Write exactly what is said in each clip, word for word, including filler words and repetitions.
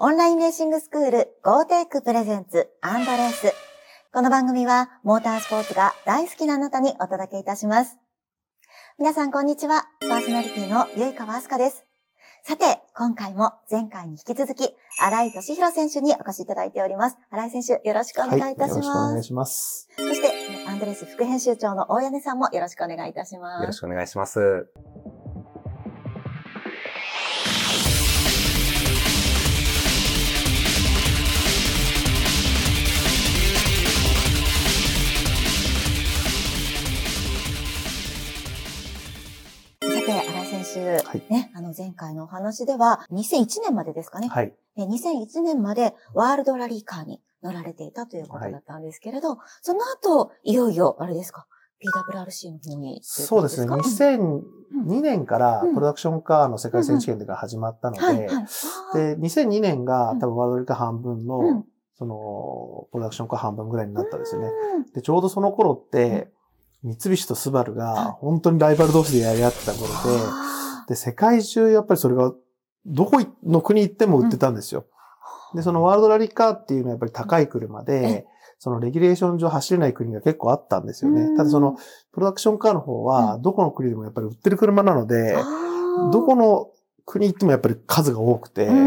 オンラインレーシングスクール ゴーテイク プレゼンツアンドレース。この番組はモータースポーツが大好きなあなたにお届けいたします。皆さんこんにちは。パーソナリティの結川明日香です。さて、今回も前回に引き続き、新井敏弘選手にお越しいただいております。新井選手、よろしくお願いいたします。はい、よろしくお願いします。そして、アンドレース副編集長の大屋根さんもよろしくお願いいたします。 よろしくお願いします。 はい、ね、あの前回のお話ではにせんいちねんまでですかね。はい。にせんいちねんまでワールドラリーカーに乗られていたということだったんですけれど、はい、その後、いよいよ、あれですか、ピーダブリューアールシー の方に。 そうですね。にせんにねんからプロダクションカーの世界選手権が始まったので、で、にせんにねんが多分ワールドラリーカー半分の、うん、その、プロダクションカー半分ぐらいになったんですよね。で、ちょうどその頃って、うん、三菱とスバルが本当にライバル同士でやり合ってた頃で、で、世界中やっぱりそれが、どこの国行っても売ってたんですよ。うん、で、そのワールドラリーカーっていうのはやっぱり高い車で、そのレギュレーション上走れない国が結構あったんですよね。ただその、プロダクションカーの方は、どこの国でもやっぱり売ってる車なので、うん、どこの国行ってもやっぱり数が多くて、うん、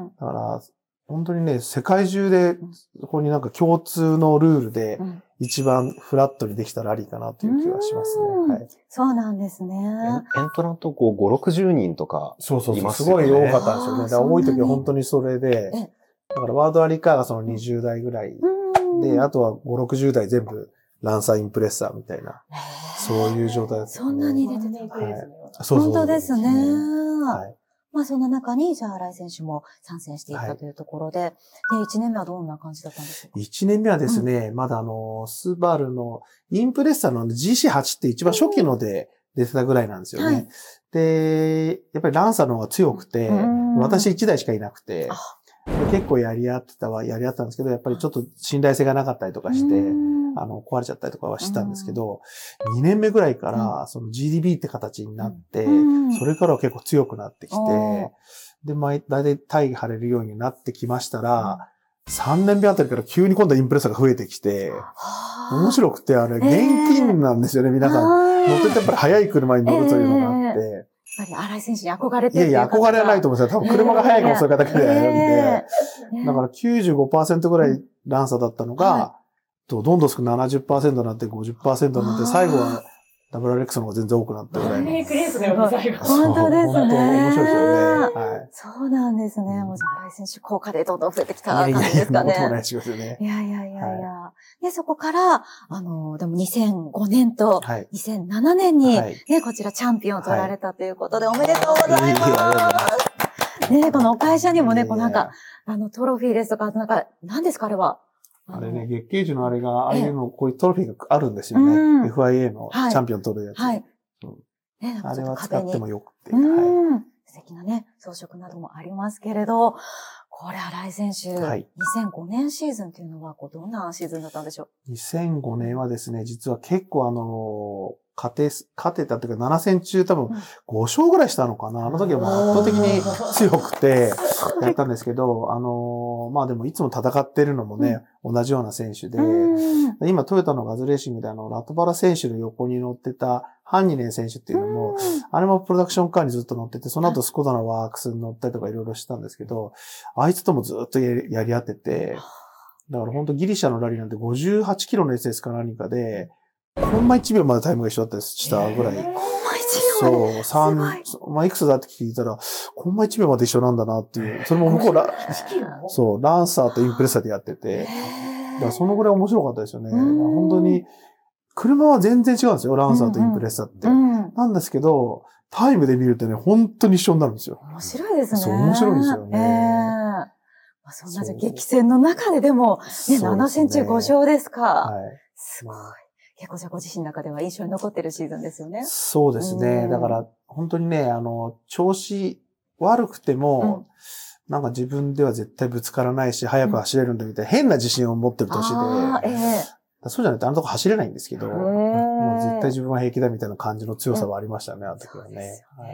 だから、本当にね、世界中で、そこになんか共通のルールで、うん一番フラットにできたラリーかなという気はしますね。はい、 そうなんですね。 エントラントこうご、ろくじゅうにんとかいますよね。 そうそうそう。すごい多かったんですよね。だから多い時は本当にそれで、だからワールドラリーカーがそのにじゅうだいぐらいで、あとはご、ろくじゅうだい全部ランサーインプレッサーみたいな、そういう状態だった、ね。 そんなに出てた。 はい。 そうそう本当ですね。はい。まあそんな中に、じゃあ新井選手も参戦していったというところで、はい、で、いちねんめはどんな感じだったんでしょうか？ いち 年目はですね、うん、まだあの、スバルのインプレッサーの ジーシーはち って一番初期ので出てたぐらいなんですよね。はい、で、やっぱりランサーの方が強くて、私いちだいしかいなくて、結構やり合ってたはやり合ったんですけど、やっぱりちょっと信頼性がなかったりとかして、あの、壊れちゃったりとかはしたんですけど、にねんめぐらいから、その ジーディービー って形になって、それからは結構強くなってきて、で、まあ、だいたい大義張れるようになってきましたら、さんねんめあたりから急に今度はインプレッサーが増えてきて、面白くて、あれ、現金なんですよね、皆さん。乗っててやっぱり速い車に乗るというのがあって。 やっぱり新井選手に憧れてる。 いやいや、憧れはないと思うんですよ。多分車が速いからそういう方だけでやるんで。だから きゅうじゅうごパーセント ぐらいランサーだったのが、どんどん少ななじゅっパーセントになって ごじゅっパーセント になって、最後は ダブリューアールエックス の方が全然多くなったぐらいの。 メイクレースだよ、最後。本当ですね。 本当面白いですよね。はい。 そうなんですね。もうじゃあ新井選手効果でどんどん増えてきた感じですかね。 いやいやいや、もうないですよね。 いやいやいやいや。で、そこから、あの、でもにせんごねんとにせんななねんに、ね、こちらチャンピオンを取られたということで、おめでとうございます。ね、この会社にもね、こうなんか、あの、トロフィーですとか、なんか、何ですか、あれは。 あれね、月桂樹のあれが、ああいうの、こういうトロフィーがあるんですよね。エフアイエー のチャンピオン取るやつ。はい。あれは使ってもよくて。 素敵なね、装飾などもありますけれど、これ、新井選手、はい、にせんごねんシーズンっていうのは、こう、どんなシーズンだったんでしょう？ にせんごねんはですね、実は結構あの、勝て、勝てたっていうかなな戦中多分ご勝ぐらいしたのかな。あの時はもう圧倒的に強くてやったんですけど、あの、まあでもいつも戦ってるのもね、うん、同じような選手で、今トヨタのガズレーシングであの、ラトバラ選手の横に乗ってたハンニネン選手っていうのも、あれもプロダクションカーにずっと乗ってて、その後スコダのワークスに乗ったりとかいろいろしたんですけど、あいつともずっとやり、やり合ってて、だから本当ギリシャのラリーなんてごじゅうはちキロの エスエス か何かで、コンマいちびょうまでタイムが一緒だったりしたぐらい。コンマいちびょうまでそう、三、まあ、いくつだって聞いたら、コンマいちびょうまで一緒なんだなっていう。それも向こうラ、そう、ランサーとインプレッサーでやってて。だからそのぐらい面白かったですよね。本当に、車は全然違うんですよ、ランサーとインプレッサーって。うんうん、なんですけど、タイムで見るとね、本当に一緒になるんですよ。 面白いですね。 そう、面白いですよね。えーまあ、そんな激戦の中ででも、ね、なな戦中ご勝ですか。はい。すごい。結構じゃあご自身の中では印象に残ってるシーズンですよね。 そうですね。だから、本当にね、あの、調子悪くても、うん、なんか自分では絶対ぶつからないし、速く走れるんだみたいな、うん、変な自信を持ってる年で、あ、えー、そうじゃないとあのとこ走れないんですけど、もう絶対自分は平気だみたいな感じの強さはありましたね、あの時はね。はい、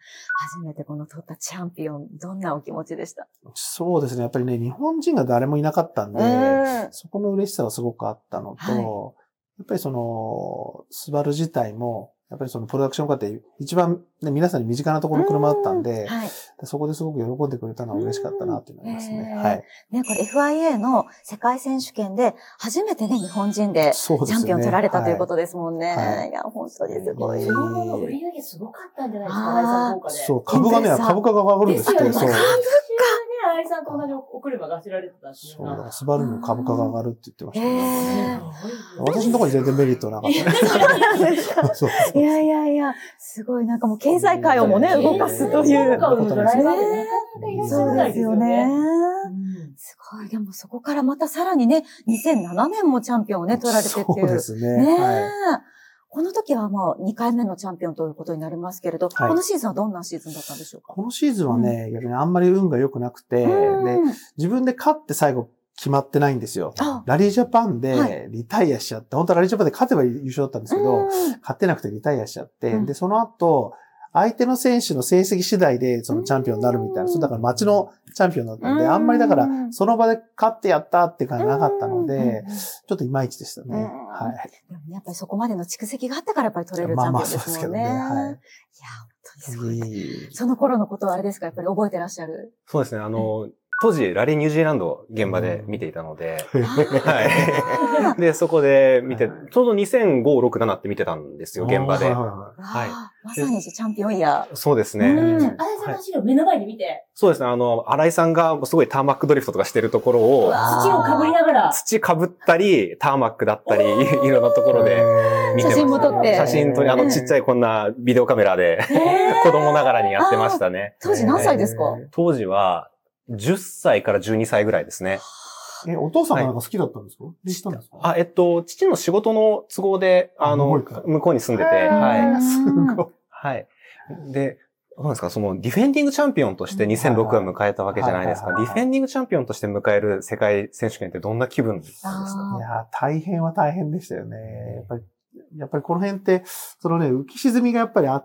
初めてこの取ったチャンピオン、どんなお気持ちでした？ そうですね。やっぱりね、日本人が誰もいなかったんで、そこの嬉しさはすごくあったのと、はい、やっぱりその、スバル自体も、やっぱりそのプロダクションカーって一番、ね、皆さんに身近なところの車だったんで、はい、そこですごく喜んでくれたのは嬉しかったなっていうのがありますね。はい。 ね、これ エフアイエー の世界選手権で初めてね、日本人でチャンピオン取られた、ね、ということですもんね。はい、いや、本当にすごい。 その後の売り上げすごかったんじゃないですか、新井さん効果で。 そう、株がね、株価が上がるんですって。そう。 株価新井さんと同じお車が走られてたっていうのは。スバルの株価が上がるって言ってましたね。私のところに全然メリットなかった。 そういやいやいや、すごいなんかもう経済界をもね、動かすという。そうですよね。すごい。でもそこからまたさらにね、にせんななねんもチャンピオンをね、取られてっていう。 そうですね。 ねはいこの時はもうにかいめのチャンピオンということになりますけれど、はい、このシーズンはどんなシーズンだったんでしょうか？ このシーズンはね、逆にあんまり運が良くなくて、で、自分で勝って最後決まってないんですよ。ラリージャパンでリタイアしちゃって、はい、本当はラリージャパンで勝てば優勝だったんですけど、勝ってなくてリタイアしちゃって、で、その後、相手の選手の成績次第でそのチャンピオンになるみたいな、そうだから街のチャンピオンだったんで、あんまりだからその場で勝ってやったって感じなかったので、ちょっといまいちでしたね。はい。 でもやっぱりそこまでの蓄積があったからやっぱり取れるチャンピオンですもんね。まあまあそうですけどね。はい。いや、本当にすごい。その頃のことはあれですか？やっぱり覚えてらっしゃる？ そうですね。あの、当時、ラリーニュージーランドを現場で見ていたので、はい。で、そこで見て、ちょうどにせんご、ろく、ななって見てたんですよ、現場で。はい。 まさにチャンピオンイヤー。 そうですね。 新井さんの走りを目の前に見て。 そうですね。あの、新井さんがすごいターマックドリフトとかしてるところを、 土を被りながら。 土被ったり、ターマックだったり、いろんなところで見てました。 写真も撮って。 写真撮り、あの、ちっちゃいこんなビデオカメラで、子供ながらにやってましたね。 当時何歳ですか？ 当時は、じゅっさいからじゅうにさいぐらいですね。 え、お父さんがなんか好きだったんですか？でしたんですか？ あ、えっと、父の仕事の都合で、あの、向こうに住んでて、はい。 すごい。 はい。で、どうですか、その、ディフェンディングチャンピオンとしてにせんろくは迎えたわけじゃないですか。ディフェンディングチャンピオンとして迎える世界選手権ってどんな気分ですか？ いや、大変は大変でしたよね。やっぱり、やっぱりこの辺って、そのね、浮き沈みがやっぱりあって、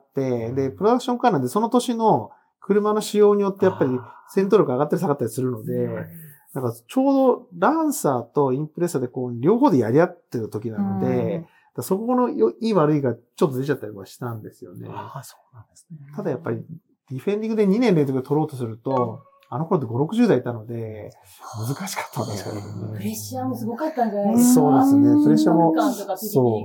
で、プロダクションカーなんでその年の車の仕様によってやっぱり戦闘力上がったり下がったりするので、なんかちょうどランサーとインプレッサーでこう両方でやり合ってる時なので、そこのいい悪いがちょっと出ちゃったりはしたんですよね。 ああ、そうなんですね。 ただやっぱりディフェンディングでにねん連続で取ろうとすると、あの頃ってご、ろくじゅうだいいたので、難しかったんですよね。 プレッシャーもすごかったんじゃないですか？ そうですね。プレッシャーも。 そう。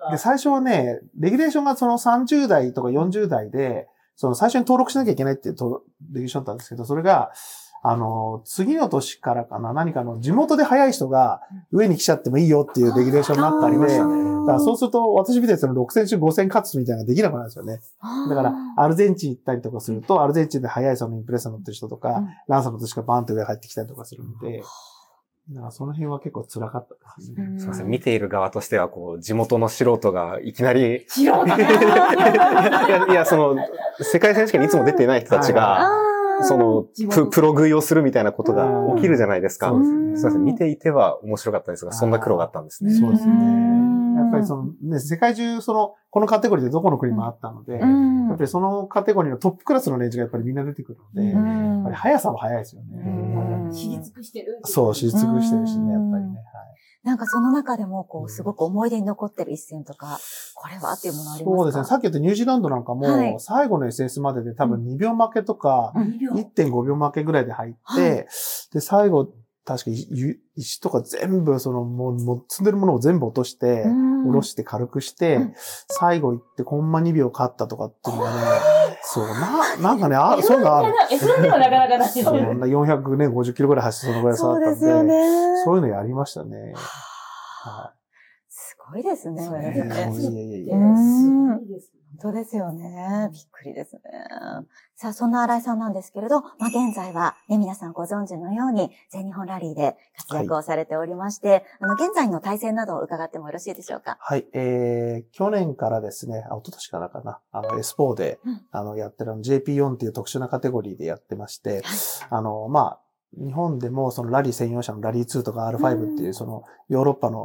で、最初はね、レギュレーションがそのさんじゅうだいとかよんじゅうだいで、その最初に登録しなきゃいけないっていうレギュレーションだったんですけど、それが、あの、次の年からかな、何かの地元で速い人が上に来ちゃってもいいよっていうレギュレーションになったりで、だからそうすると私みたいにそのろくせんしゅごせん勝つみたいなのができなくなるんですよね。だからアルゼンチン行ったりとかすると、アルゼンチンで速いそのインプレッサー乗ってる人とか、ランサー乗ってる人がバーンと上入ってきたりとかするので、だからその辺は結構辛かったですね。 すいません。見ている側としては、こう、地元の素人がいきなり、 素人いや、いや、その、世界選手権にいつも出ていない人たちが、そのプ、プロ食いをするみたいなことが起きるじゃないですか。そうですね。すいません。見ていては面白かったんですが、そんな苦労があったんですね。 そうですね。やっぱりその、ね、世界中、その、このカテゴリーでどこの国もあったので、やっぱりそのカテゴリーのトップクラスのレンジがやっぱりみんな出てくるので、やっぱり速さは速いですよね。 知り尽くしてる。 そう、知り尽くしてるしね、やっぱりね。 なんかその中でも、こう、すごく思い出に残ってる一戦とか、これはっていうものありますか？ そうですね。さっき言ったニュージーランドなんかも、最後の エスエス までで多分にびょう負けとか、いってんごびょう負けぐらいで入って、で、最後、確か石とか全部、その、もう、もう積んでるものを全部落として、下ろして軽くして、最後行ってコンマにびょう勝ったとかっていうのがね、そう、な、なんかね、あ、そういうのある。 え、それではなかなかないよね。 そんなよんひゃくね、ごじゅっキロぐらい走ってそのぐらい差だったんで、そうですよね。そういうのやりましたね。 はい。すごいですね。 いやいやいや。 すごいです。 本当ですよね。びっくりですね。さあ、そんな新井さんなんですけれど、まあ、現在は、ね、皆さんご存知のように、全日本ラリーで活躍をされておりまして、はい、あの、現在の対戦などを伺ってもよろしいでしょうか？ はい、えー、去年からですね、あ、一昨年からかな、あの、エスフォー で、うん、あの、やってるあの ジェーピーよん っていう特殊なカテゴリーでやってまして、はい、あの、まあ、日本でもそのラリー専用車のラリーツーとか アールファイブ っていうそのヨーロッパの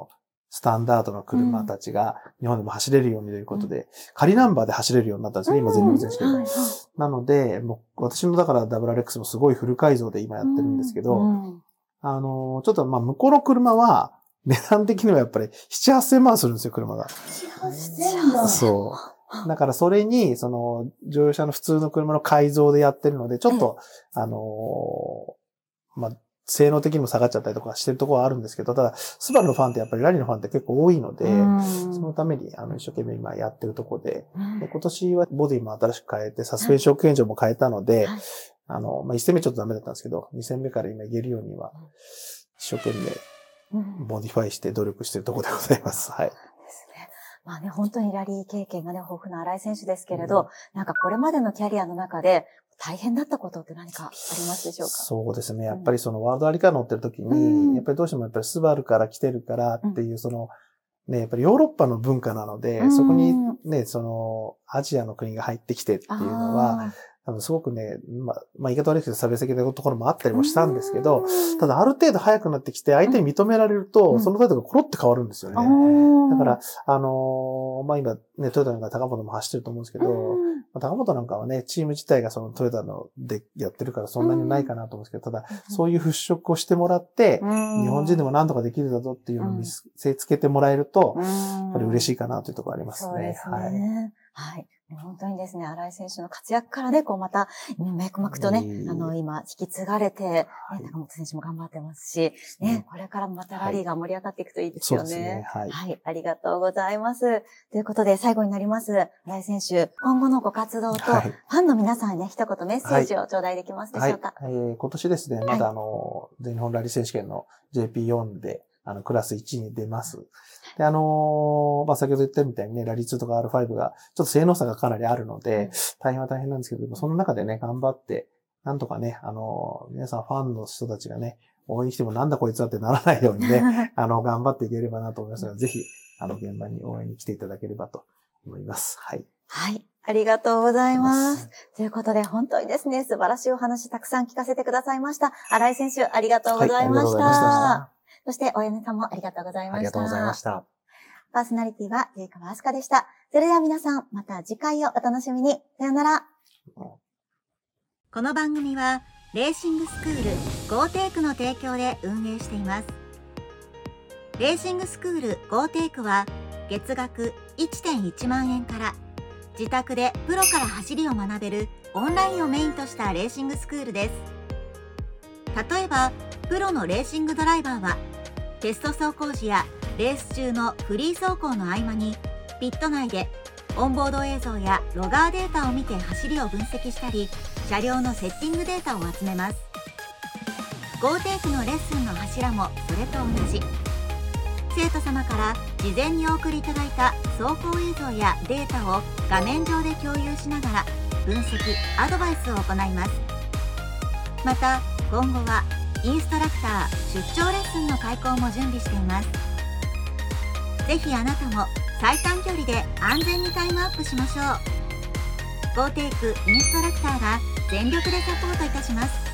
スタンダードの車たちが日本でも走れるようにということで、うん、仮ナンバーで走れるようになったんですね、今全日本選手権で。なので、もう私のだから ダブリューアールエックス もすごいフル改造で今やってるんですけど、うんうん、あの、ちょっとまあ向こうの車は値段的にはやっぱりなな、はっせんまんするんですよ、車が。なな、 はっせんまんそう。だからそれに、その、乗用車の普通の車の改造でやってるので、ちょっと、あのー、まあ、性能的にも下がっちゃったりとかしてるところはあるんですけど、ただ、スバルのファンってやっぱりラリーのファンって結構多いので、そのために、あの、一生懸命今やってるところで、で今年はボディも新しく変えて、サスペンション形状も変えたので、はい、あの、まあ、いち戦目ちょっとダメだったんですけど、に戦目から今言えるようには、一生懸命、ボディファイして努力してるところでございます。はい。 まあね、本当にラリー経験がね、豊富な新井選手ですけれど、うん、なんかこれまでのキャリアの中で大変だったことって何かありますでしょうか？ そうですね。やっぱりそのワールドラリーカー乗ってる時に、うん、やっぱりどうしてもやっぱりスバルから来てるからっていう、その、ね、やっぱりヨーロッパの文化なので、うん、そこにね、その、アジアの国が入ってきてっていうのは、あのすごくね、まあ、まあ、言い方悪いけど差別的なところもあったりもしたんですけど、ただある程度早くなってきて相手に認められると、うん、その態度がコロって変わるんですよね。だから、あのー、まあ、今ね、トヨタなんか高本も走ってると思うんですけど、まあ、高本なんかはね、チーム自体がそのトヨタのでやってるからそんなにないかなと思うんですけど、ただ、そういう払拭をしてもらって、日本人でも何とかできるだぞっていうのを見せつけてもらえると、やっぱり嬉しいかなというところありますね。 そうですね。はい。はい。本当にですね、新井選手の活躍からね、こうまた、脈々とね、あの、今、引き継がれて、ね、高本選手も頑張ってますし、ね、これからもまたラリーが盛り上がっていくといいですよね。そうですね。はい。はい、ありがとうございます。ということで、最後になります。新井選手、今後のご活動と、ファンの皆さんにね、一言メッセージを頂戴できますでしょうか。 はい。はい、えー、今年ですね、まだあの、全日本ラリー選手権の ジェイピーフォー で、あの、クラスいちに出ます。で、あのー、まあ、先ほど言ったみたいにね、ラリーツーとか アールファイブ が、ちょっと性能差がかなりあるので、大変は大変なんですけど、その中でね、頑張って、なんとかね、あのー、皆さんファンの人たちがね、応援に来てもなんだこいつはってならないようにね、あの、頑張っていければなと思いますので、ぜひ、あの、現場に応援に来ていただければと思います。はい。 はい。ありがとうございます。ということで、本当にですね、素晴らしいお話たくさん聞かせてくださいました。新井選手、ありがとうございました。はい、ありがとうございました。そして、おやねさんもありがとうございました。 ありがとうございました。 パーソナリティは、ゆいかわあすかでした。それでは皆さん、また次回をお楽しみに。さよなら。この番組は、レーシングスクール ゴーテイクの提供で運営しています。レーシングスクール ゴーテイクは、月額 いってんいちまんえんから、自宅でプロから走りを学べるオンラインをメインとしたレーシングスクールです。例えば、プロのレーシングドライバーは、テスト走行時やレース中のフリー走行の合間に、ピット内でオンボード映像やロガーデータを見て走りを分析したり、車両のセッティングデータを集めます。ゴーテイクのレッスンの柱もそれと同じ。生徒様から事前にお送りいただいた走行映像やデータを画面上で共有しながら分析・アドバイスを行います。また、今後はインストラクター出張レッスンの開講も準備しています。ぜひあなたも最短距離で安全にタイムアップしましょう。ゴーテイクインストラクターが全力でサポートいたします。